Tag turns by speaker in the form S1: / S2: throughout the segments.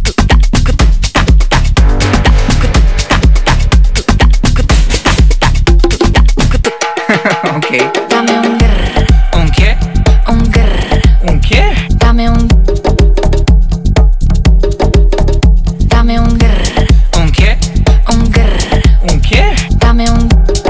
S1: Ok.
S2: Dame un grr,
S1: ¿Un qué?
S2: un grr.
S1: ¿Un qué?
S2: Dame un grr,
S1: ¿Un qué?
S2: un grr.
S1: ¿Un qué?
S2: Dame un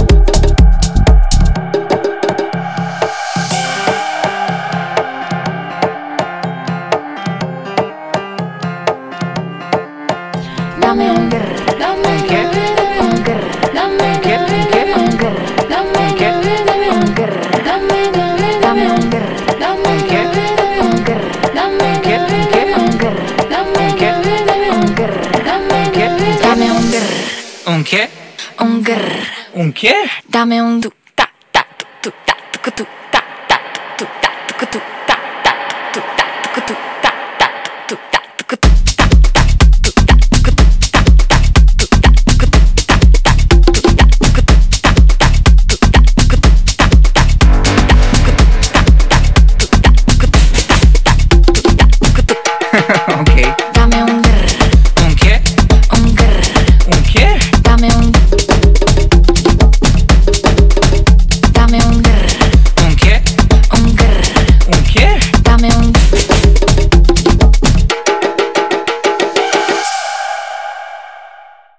S2: Dame un grr, dame
S1: ¿Un qué?
S2: un grr, dame
S1: ¿Un qué? ¿Un qué?
S2: un grr, dame
S1: ¿Un qué?
S2: un grr, dame un grr, dame
S1: ¿Un qué?
S2: un grr, dame
S1: ¿Un qué? ¿Un qué?
S2: un grr, dame
S1: ¿Un qué?
S2: un grr,
S1: ¿Un qué?
S2: dame un grr,
S1: ¿Un qué?
S2: un grr.
S1: ¿Un qué?
S2: Dame un tu ta ta tu ta tu ta ta ta tu ta tu